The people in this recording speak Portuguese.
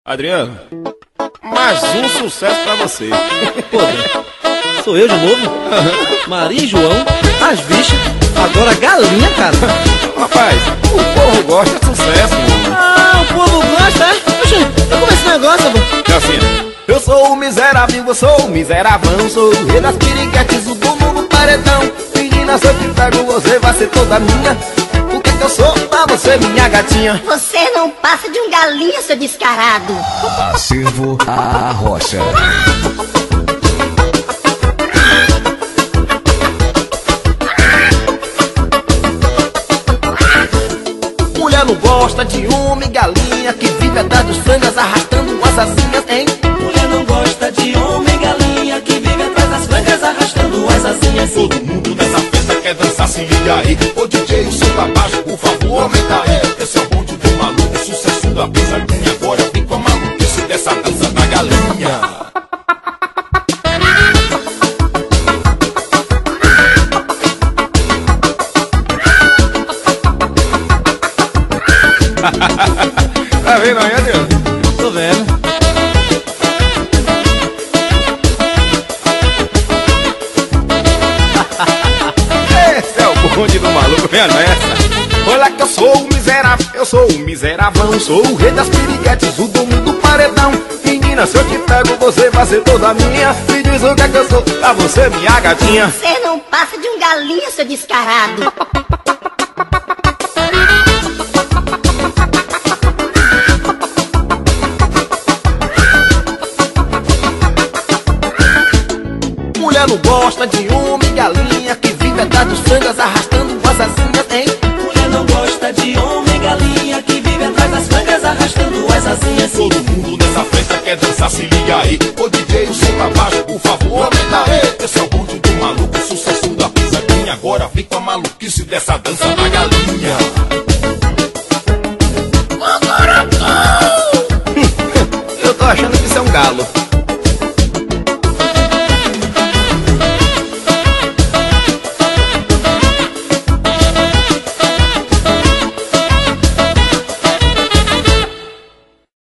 Adriano, mais um sucesso pra você. Pô, sou eu de novo? Maria e João, as bichas, agora galinha, cara. Rapaz, o povo gosta de sucesso, mano. Ah, o povo gosta, é? Poxa, eu começo esse negócio, pô. É assim, Eu sou o miserável, eu sou o miseravão. Sou o rei das piriguetes, o dono do paredão. Menina, se eu te pego, você vai ser toda minha. O que eu sou pra você, minha gatinha? Você não passa de um galinha, seu descarado. Acervo a Rocha. Mulher não gosta de homem, galinha que vive atrás dos frangas arrastando as asinhas, hein? Mulher não gosta de homem, galinha que vive atrás das frangas arrastando as asinhas. Todo mundo nessa festa quer dançar, se liga aí. Ô DJ, o som tá baixo, por favor, aumenta aí. Esse é o bonde do maluco, sucesso da pisadinha. Agora vem com a maluquice dessa dança da galinha. tá vendo aí, Adriano? Tô vendo. Esse é o bonde do maluco, vem nessa. Olha que eu sou o miserável, eu sou o miseravão. Sou o rei das piriguetes, o dono do paredão. Menina, se eu te pego, você vai ser toda minha. Me diz o que é que eu sou pra você, minha gatinha. Você não passa de um galinha, seu descarado. Mulher não gosta de homem, galinha que vive atrás dos frangas arrastando as asinhas, hein? Mulher não gosta de homem, galinha que vive atrás das frangas arrastando as asinhas. Todo mundo nessa festa quer dançar, se liga aí. Ô DJ, o som tá baixo, por favor, aumenta aí. Esse é o bonde do maluco, sucesso da pisadinha. Agora vem com a maluquice dessa dança da galinha.